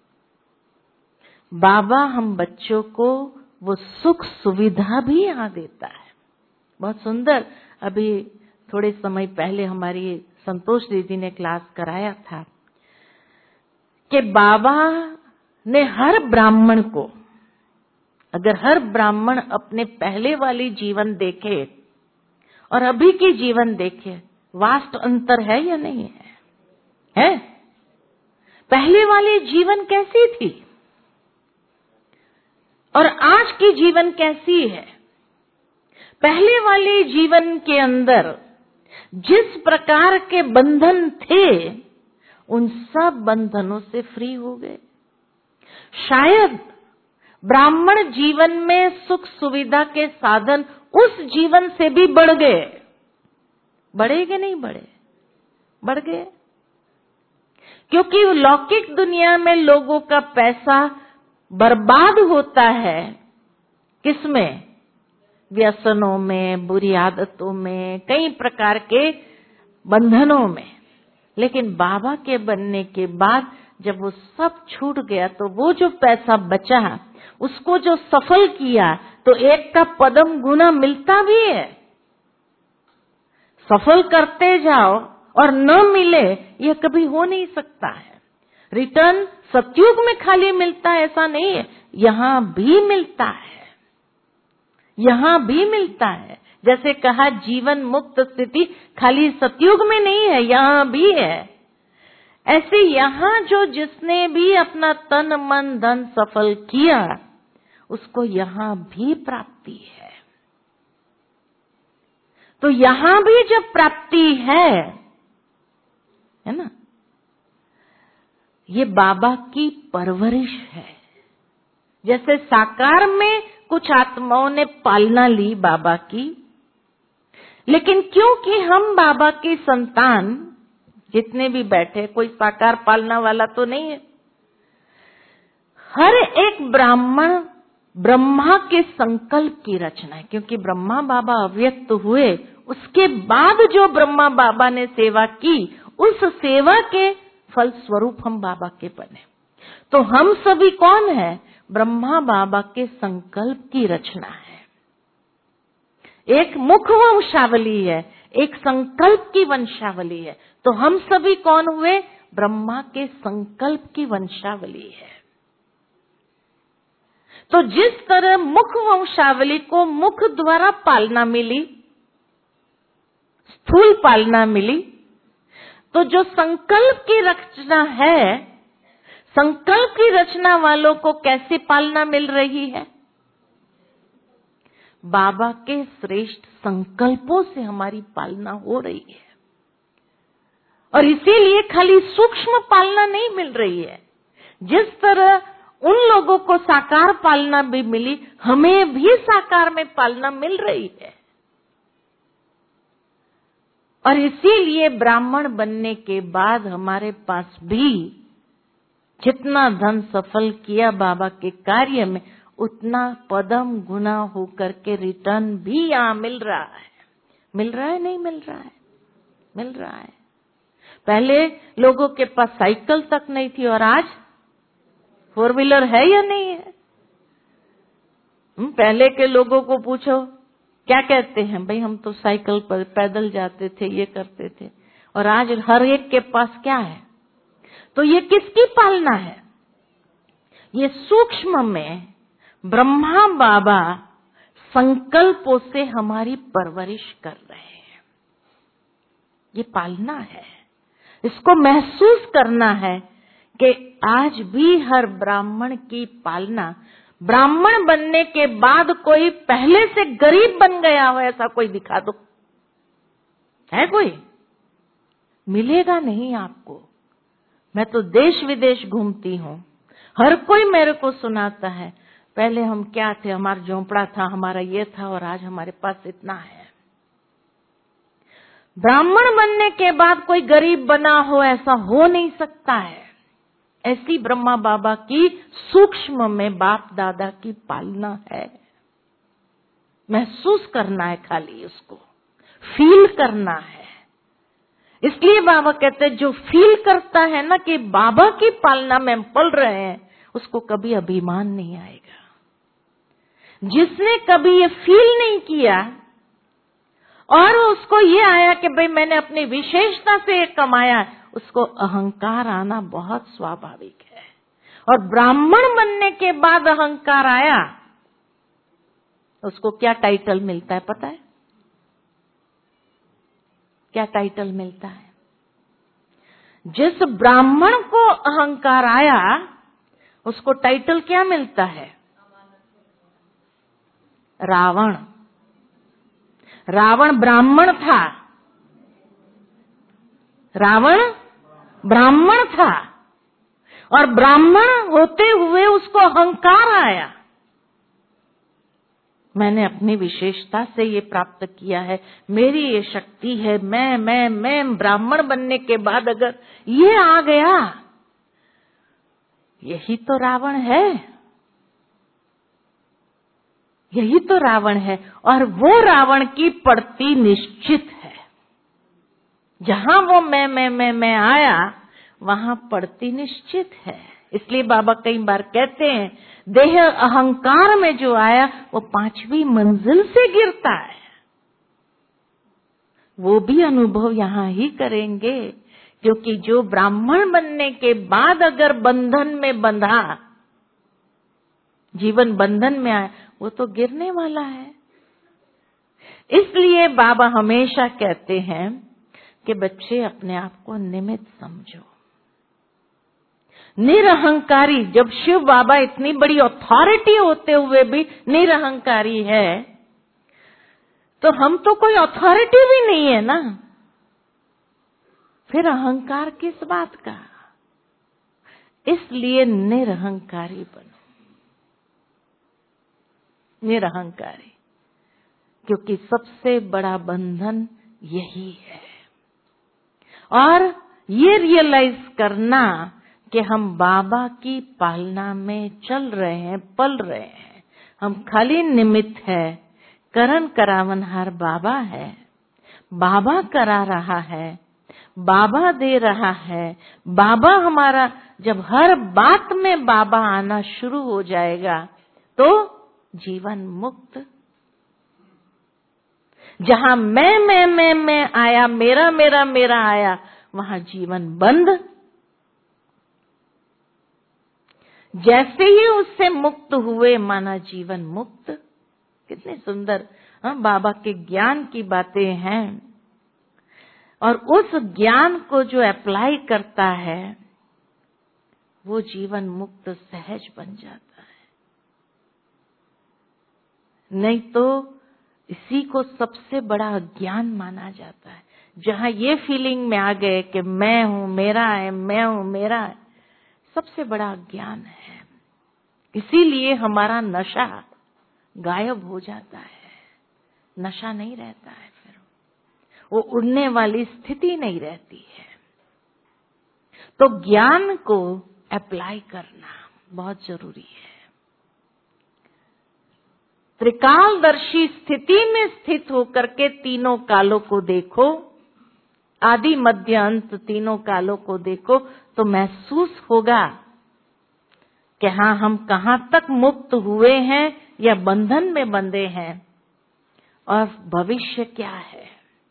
बाबा हम बच्चों को वो सुख सुविधा भी यहाँ देता है। बहुत सुंदर, अभी थोड़े समय पहले हमारी संतोष दीदी ने क्लास कराया था कि बाबा ने हर ब्राह्मण को, अगर हर ब्राह्मण अपने पहले वाली जीवन देखे और अभी की जीवन देखे, वास्ट अंतर है या नहीं है? पहले वाली जीवन कैसी थी और आज की जीवन कैसी है? पहले वाले जीवन के अंदर जिस प्रकार के बंधन थे, उन सब बंधनों से फ्री हो गए। शायद ब्राह्मण जीवन में सुख सुविधा के साधन उस जीवन से भी बढ़ गए। बढ़े कि नहीं बढ़े? बढ़ गए। क्योंकि लौकिक दुनिया में लोगों का पैसा बर्बाद होता है किसमें? व्यसनों में, बुरी आदतों में, कई प्रकार के बंधनों में। लेकिन बाबा के बनने के बाद जब वो सब छूट गया तो वो जो पैसा बचा उसको जो सफल किया तो एक का पदम गुना मिलता भी है। सफल करते जाओ और न मिले ये कभी हो नहीं सकता है। रिटर्न सतयुग में खाली मिलता है ऐसा नहीं है, यहां भी मिलता है, यहां भी मिलता है। जैसे कहा जीवन मुक्त स्थिति खाली सतयुग में नहीं है, यहां भी है। ऐसे यहां जो जिसने भी अपना तन मन धन सफल किया उसको यहां भी प्राप्ति है। तो यहां भी जब प्राप्ति है ना, ये बाबा की परवरिश है। जैसे साकार में कुछ आत्माओं ने पालना ली बाबा की, लेकिन क्योंकि हम बाबा की संतान जितने भी बैठे, कोई साकार पालना वाला तो नहीं है। हर एक ब्राह्मण ब्रह्मा के संकल्प की रचना है, क्योंकि ब्रह्मा बाबा अव्यक्त हुए, उसके बाद जो ब्रह्मा बाबा ने सेवा की उस सेवा के फल स्वरूप हम बाबा के बने। तो हम सभी कौन है? ब्रह्मा बाबा के संकल्प की रचना है। एक मुख वंशावली है, एक संकल्प की वंशावली है। तो हम सभी कौन हुए? ब्रह्मा के संकल्प की वंशावली है। तो जिस तरह मुख वंशावली को मुख द्वारा पालना मिली, स्थूल पालना मिली, तो जो संकल्प की रचना है, संकल्प की रचना वालों को कैसे पालना मिल रही है? बाबा के श्रेष्ठ संकल्पों से हमारी पालना हो रही है। और इसीलिए खाली सूक्ष्म पालना नहीं मिल रही है। जिस तरह उन लोगों को साकार पालना भी मिली, हमें भी साकार में पालना मिल रही है। और इसीलिए ब्राह्मण बनने के बाद हमारे पास भी जितना धन सफल किया बाबा के कार्य में, उतना पदम गुना होकर के रिटर्न भी यहाँ मिल रहा है। मिल रहा है नहीं मिल रहा है? मिल रहा है। पहले लोगों के पास साइकिल तक नहीं थी और आज 4 व्हीलर है या नहीं है? पहले के लोगों को पूछो क्या कहते हैं? भाई हम तो साइकिल पर पैदल जाते थे, ये करते थे। और आज हर एक के पास क्या है? तो ये किसकी पालना है? ये सूक्ष्म में ब्रह्मा बाबा संकल्पों से हमारी परवरिश कर रहे हैं। ये पालना है, इसको महसूस करना है कि आज भी हर ब्राह्मण की पालना। ब्राह्मण बनने के बाद कोई पहले से गरीब बन गया हो ऐसा कोई दिखा दो, है कोई? मिलेगा नहीं आपको। मैं तो देश विदेश घूमती हूँ, हर कोई मेरे को सुनाता है पहले हम क्या थे, हमारा झोंपड़ा था, हमारा ये था, और आज हमारे पास इतना है। ब्राह्मण बनने के बाद कोई गरीब बना हो ऐसा हो नहीं सकता है। ऐसी ब्रह्मा बाबा की सूक्ष्म में बाप दादा की पालना है। महसूस करना है, खाली उसको फील करना है। इसलिए बाबा कहते हैं जो फील करता है ना कि बाबा की पालना में हम पल रहे हैं, उसको कभी अभिमान नहीं आएगा। जिसने कभी ये फील नहीं किया और उसको ये आया कि भाई मैंने अपनी विशेषता से ये कमाया, उसको अहंकार आना बहुत स्वाभाविक है। और ब्राह्मण बनने के बाद अहंकार आया, उसको क्या टाइटल मिलता है पता है? क्या टाइटल मिलता है? जिस ब्राह्मण को अहंकार आया उसको टाइटल क्या मिलता है? रावण। रावण ब्राह्मण था, रावण ब्राह्मण था, और ब्राह्मण होते हुए उसको अहंकार आया। मैंने अपनी विशेषता से ये प्राप्त किया है, मेरी ये शक्ति है, मैं ब्राह्मण बनने के बाद अगर ये आ गया, यही तो रावण है, यही तो रावण है। और वो रावण की पड़ती निश्चित है। जहां वो मैं आया, वहां पड़ती निश्चित है। इसलिए बाबा कई बार कहते हैं, देह अहंकार में जो आया वो 5वीं मंजिल से गिरता है। वो भी अनुभव यहाँ ही करेंगे, क्योंकि जो ब्राह्मण बनने के बाद अगर बंधन में बंधा, जीवन बंधन में आया, वो तो गिरने वाला है। इसलिए बाबा हमेशा कहते हैं कि बच्चे अपने आप को निमित्त समझो, निरहंकारी। जब शिव बाबा इतनी बड़ी अथॉरिटी होते हुए भी निरहंकारी है, तो हम तो कोई अथॉरिटी भी नहीं है ना, फिर अहंकार किस बात का। इसलिए निरहंकारी बनो, निरहंकारी, क्योंकि सबसे बड़ा बंधन यही है। और ये रियलाइज करना कि हम बाबा की पालना में चल रहे हैं, पल रहे हैं, हम खाली निमित्त है, करण करावनहार बाबा है, बाबा करा रहा है, बाबा दे रहा है। बाबा हमारा, जब हर बात में बाबा आना शुरू हो जाएगा तो जीवन मुक्त। जहां मैं आया, मेरा आया, वहां जीवन बंद। जैसे ही उससे मुक्त हुए, माना जीवन मुक्त। कितने सुंदर बाबा के ज्ञान की बातें हैं। और उस ज्ञान को जो अप्लाई करता है, वो जीवन मुक्त सहज बन जाता है। नहीं तो इसी को सबसे बड़ा अज्ञान माना जाता है। जहां ये फीलिंग में आ गए कि मैं हूं, मेरा है, मैं हूं, मेरा है, सबसे बड़ा अज्ञान है। इसीलिए हमारा नशा गायब हो जाता है, नशा नहीं रहता है, फिर वो उड़ने वाली स्थिति नहीं रहती है। तो ज्ञान को अप्लाई करना बहुत जरूरी है। त्रिकालदर्शी स्थिति में स्थित होकर के तीनों कालों को देखो, आदि मध्य अंत तीनों कालों को देखो, तो महसूस होगा कि हाँ, हम कहाँ तक मुक्त हुए हैं या बंधन में बंधे हैं, और भविष्य क्या है।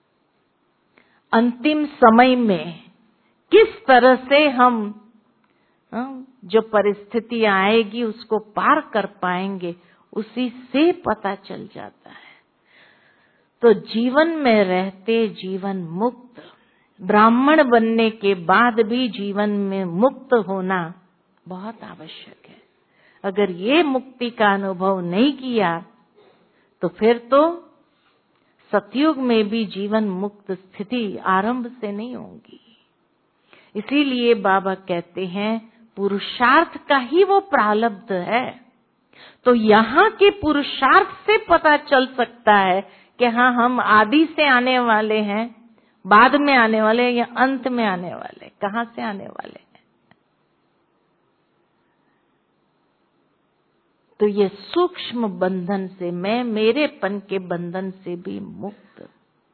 अंतिम समय में किस तरह से हम जो परिस्थितियां आएगी उसको पार कर पाएंगे, उसी से पता चल जाता है। तो जीवन में रहते जीवन मुक्त, ब्राह्मण बनने के बाद भी जीवन में मुक्त होना बहुत आवश्यक है। अगर ये मुक्ति का अनुभव नहीं किया तो फिर तो सतयुग में भी जीवन मुक्त स्थिति आरंभ से नहीं होगी। इसीलिए बाबा कहते हैं पुरुषार्थ का ही वो प्रारब्ध है। तो यहाँ के पुरुषार्थ से पता चल सकता है कि हाँ, हम आदि से आने वाले हैं, बाद में आने वाले या अंत में आने वाले, कहाँ से आने वाले हैं। तो ये सूक्ष्म बंधन से, मैं मेरेपन के बंधन से भी मुक्त।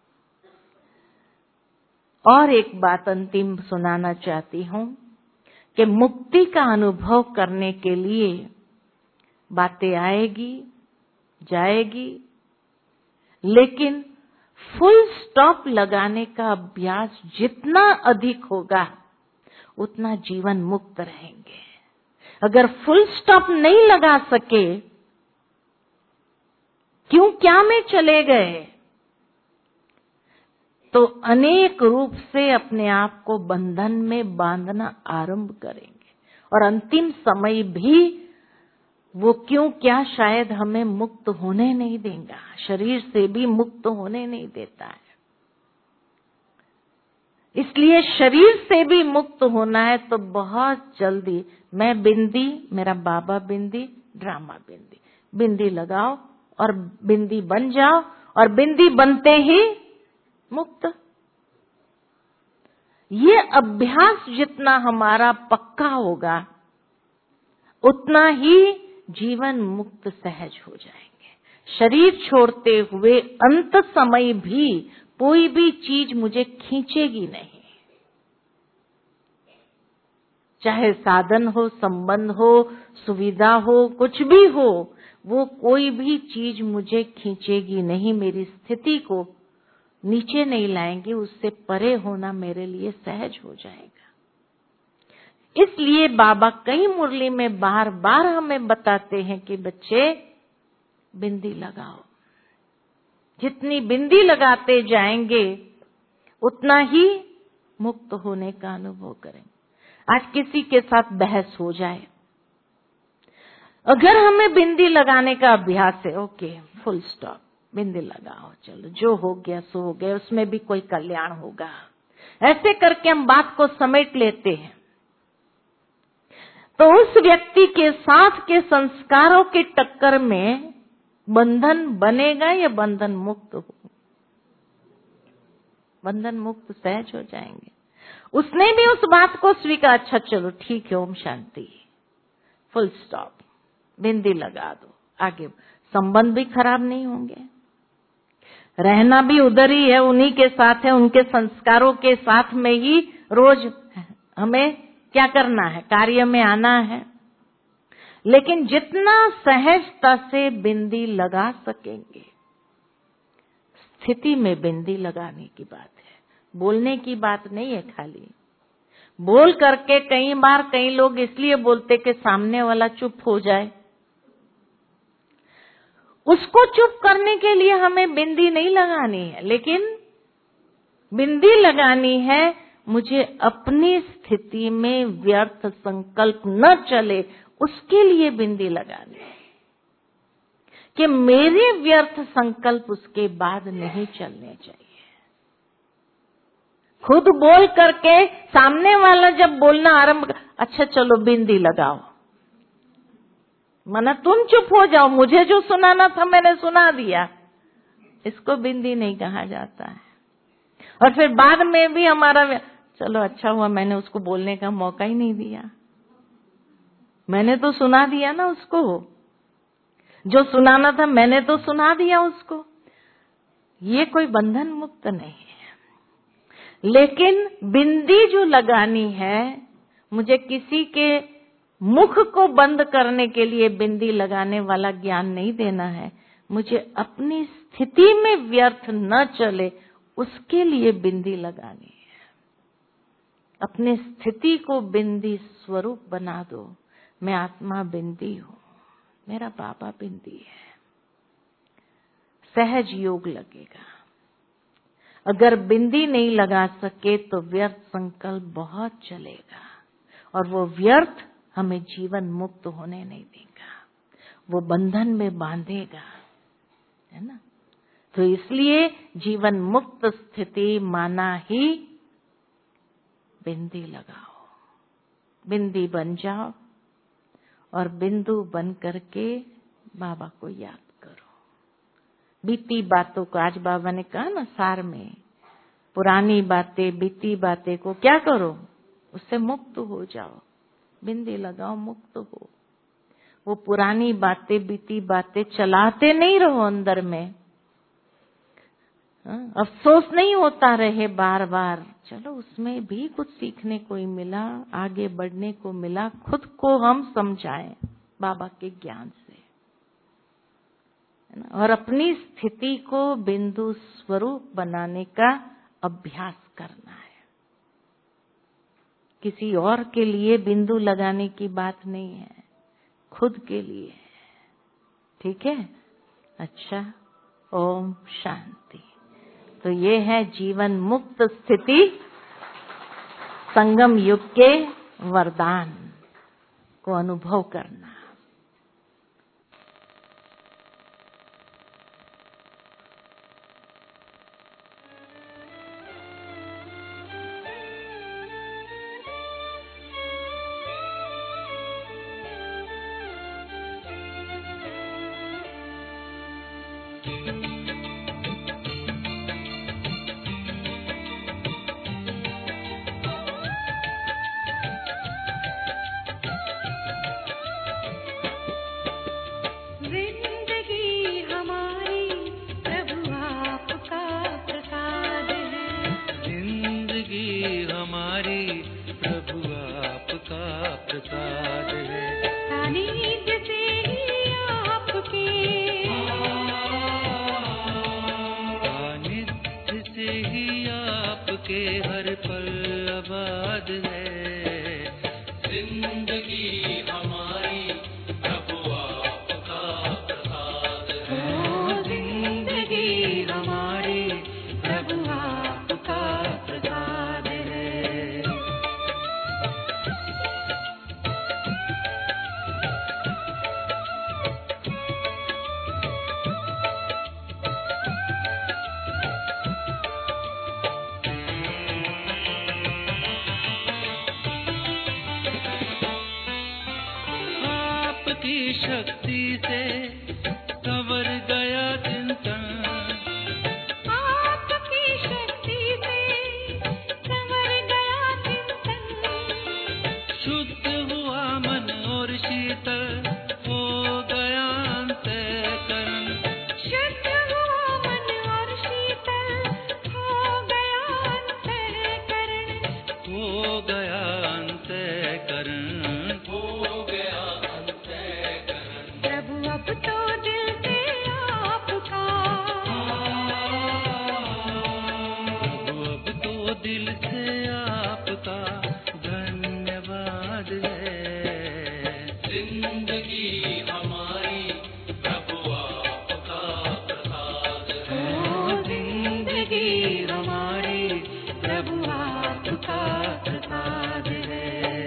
और एक बात अंतिम सुनाना चाहती हूँ कि मुक्ति का अनुभव करने के लिए बातें आएगी, जाएगी, लेकिन फुल स्टॉप लगाने का अभ्यास जितना अधिक होगा उतना जीवन मुक्त रहेंगे। अगर फुल स्टॉप नहीं लगा सके, क्यों क्या में चले गए, तो अनेक रूप से अपने आप को बंधन में बांधना आरंभ करेंगे। और अंतिम समय भी वो क्यों क्या शायद हमें मुक्त होने नहीं देगा, शरीर से भी मुक्त होने नहीं देता है। इसलिए शरीर से भी मुक्त होना है तो बहुत जल्दी मैं बिंदी, मेरा बाबा बिंदी, ड्रामा बिंदी, बिंदी लगाओ और बिंदी बन जाओ, और बिंदी बनते ही मुक्त। ये अभ्यास जितना हमारा पक्का होगा उतना ही जीवन मुक्त सहज हो जाएंगे। शरीर छोड़ते हुए अंत समय भी कोई भी चीज मुझे खींचेगी नहीं, चाहे साधन हो, संबंध हो, सुविधा हो, कुछ भी हो, वो कोई भी चीज मुझे खींचेगी नहीं, मेरी स्थिति को नीचे नहीं लाएंगे, उससे परे होना मेरे लिए सहज हो जाएगा। इसलिए बाबा कई मुरली में बार बार हमें बताते हैं कि बच्चे बिंदी लगाओ। जितनी बिंदी लगाते जाएंगे उतना ही मुक्त होने का अनुभव करेंगे। आज किसी के साथ बहस हो जाए, अगर हमें बिंदी लगाने का अभ्यास है, ओके फुल स्टॉप, बिंदी लगाओ, चलो जो हो गया सो हो गया, उसमें भी कोई कल्याण होगा, ऐसे करके हम बात को समेट लेते हैं, तो उस व्यक्ति के साथ के संस्कारों के टक्कर में बंधन बनेगा या बंधन मुक्त हो? बंधन मुक्त सहज हो जाएंगे। उसने भी उस बात को स्वीकार, अच्छा चलो ठीक है, ओम शांति, फुल स्टॉप, बिंदी लगा दो, आगे संबंध भी खराब नहीं होंगे, रहना भी उधर ही है, उन्हीं के साथ है, उनके संस्कारों के साथ में ही रोज हमें क्या करना है, कार्य में आना है। लेकिन जितना सहजता से बिंदी लगा सकेंगे, स्थिति में बिंदी लगाने की बात है, बोलने की बात नहीं है। खाली बोल करके कई बार कई लोग इसलिए बोलते कि सामने वाला चुप हो जाए, उसको चुप करने के लिए हमें बिंदी नहीं लगानी है, लेकिन बिंदी लगानी है मुझे अपनी स्थिति में व्यर्थ संकल्प न चले, उसके लिए बिंदी लगानी है कि मेरे व्यर्थ संकल्प उसके बाद नहीं चलने चाहिए। खुद बोल करके सामने वाला जब बोलना आरंभ, अच्छा चलो बिंदी लगाओ, मना तुम चुप हो जाओ, मुझे जो सुनाना था मैंने सुना दिया, इसको बिंदी नहीं कहा जाता है। और फिर बाद में भी हमारा, चलो अच्छा हुआ मैंने उसको बोलने का मौका ही नहीं दिया, मैंने तो सुना दिया ना उसको, जो सुनाना था मैंने तो सुना दिया उसको। ये कोई बंधन मुक्त नहीं है। लेकिन बिंदी जो लगानी है, मुझे किसी के मुख को बंद करने के लिए बिंदी लगाने वाला ज्ञान नहीं देना है, मुझे अपनी स्थिति में व्यर्थ न चले उसके लिए बिंदी लगानी है। अपनी स्थिति को बिंदी स्वरूप बना दो, मैं आत्मा बिंदी हूं, मेरा बाबा बिंदी है, सहज योग लगेगा। अगर बिंदी नहीं लगा सके तो व्यर्थ संकल्प बहुत चलेगा, और वो व्यर्थ हमें जीवन मुक्त होने नहीं देगा, वो बंधन में बांधेगा, है ना। तो इसलिए जीवन मुक्त स्थिति माना ही बिंदी लगाओ, बिंदी बन जाओ और बिंदु बन करके बाबा को याद करो। बीती बातों को, आज बाबा ने कहा ना सार में, पुरानी बातें बीती बातें को क्या करो, उससे मुक्त हो जाओ, बिंदी लगाओ, मुक्त हो। वो पुरानी बातें बीती बातें चलाते नहीं रहो अंदर में, अफसोस नहीं होता रहे बार बार, चलो उसमें भी कुछ सीखने को ही मिला, आगे बढ़ने को मिला, खुद को हम समझाएं बाबा के ज्ञान से, है ना। और अपनी स्थिति को बिंदु स्वरूप बनाने का अभ्यास करना है। किसी और के लिए बिंदु लगाने की बात नहीं है, खुद के लिए, ठीक है। अच्छा, ओम शांति। तो ये है जीवन मुक्त स्थिति, संगम युग के वरदान को अनुभव करना। प्रसाद है। सानिध्य से ही आपके, सानिध्य से ही आपके हर पल आबाद है। जिंदगी हमारी प्रभु आपका प्रसाद है। जिंदगी हमारी प्रभु आपका प्रसाद है। आपकी शक्ति से संवर गया चिंतन, आपकी शक्ति से संवर गया चिंतन, शुद्ध हुआ मन और शीतल हो गया अंतःकरण। शुद्ध हुआ मन और शीतल हो गया अंतःकरण, हो गया अंतःकरण, हो गया अंतःकरण। प्रभु अब तो दिल से आपका, प्रभु अब तो दिल से आपका धन्यवाद है। जिंदगी हमारी प्रभु आपका प्रसाद है। जिंदगी हमारी प्रभु आपका प्रसाद है।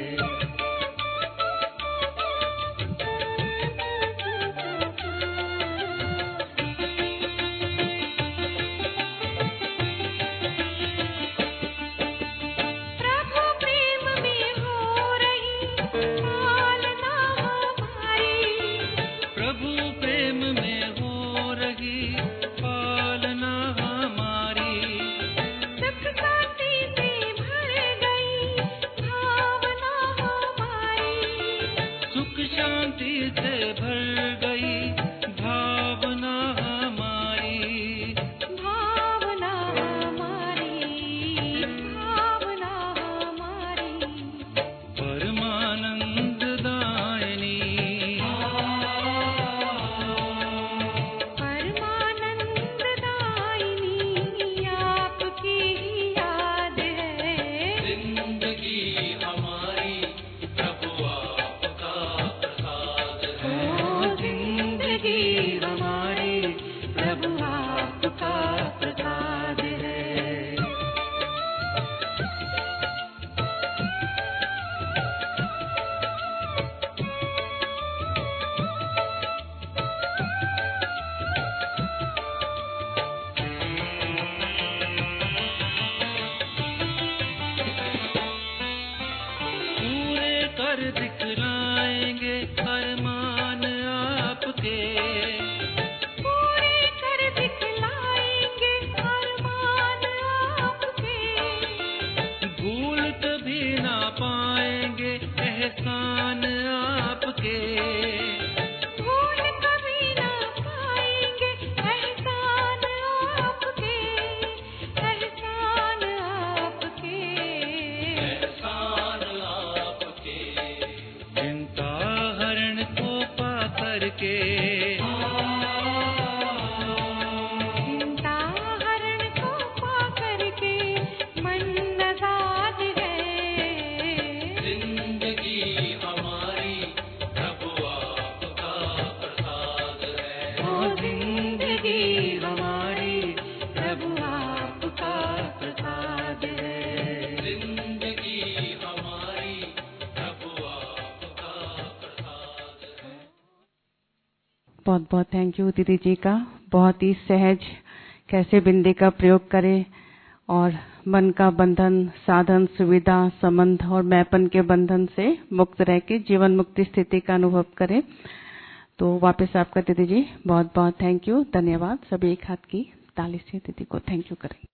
प्रभु प्रेम में हो रही पालना हमारी, प्रभु प्रेम में हो रही पालना हमारी। सुख शांति से भर गई भावना हमारी, सुख शांति से भर गई भावना हमारी। भावना हमारी, भावना हमारी, परमानंद दायिनी, परमानंद दायिनी आपकी याद है। जिंदगी हमारी प्रभु आपका प्रसाद है। जिंदगी हमारी प्रभु आपका प्रसाद है। पूरे कर दिखलाएंगे अरमान आपके, पूरे कर दिखलाएंगे अरमान आपके, भूल कभी ना पाएंगे एहसान आपके। भूल कभी ना पाएंगे एहसान आपके, एहसान आपके, एहसान आपके। चिंता हरण को पा करके, चिंता हरण को पा करके मन आजाद है। जिंदगी हमारी प्रभु आपका प्रसाद है। जिंदगी हमारी प्रभु आपका प्रसाद है। जिंदगी हमारी प्रभु आपका प्रसाद है। बहुत बहुत थैंक यू दीदी जी का। बहुत ही सहज कैसे बिंदी का प्रयोग करें और मन का बंधन, साधन, सुविधा, संबंध और मैपन के बंधन से मुक्त रह के जीवन मुक्ति स्थिति का अनुभव करें। तो वापस आपका दीदी जी बहुत बहुत थैंक यू, धन्यवाद। सभी एक हाथ की ताली से दीदी को थैंक यू करें।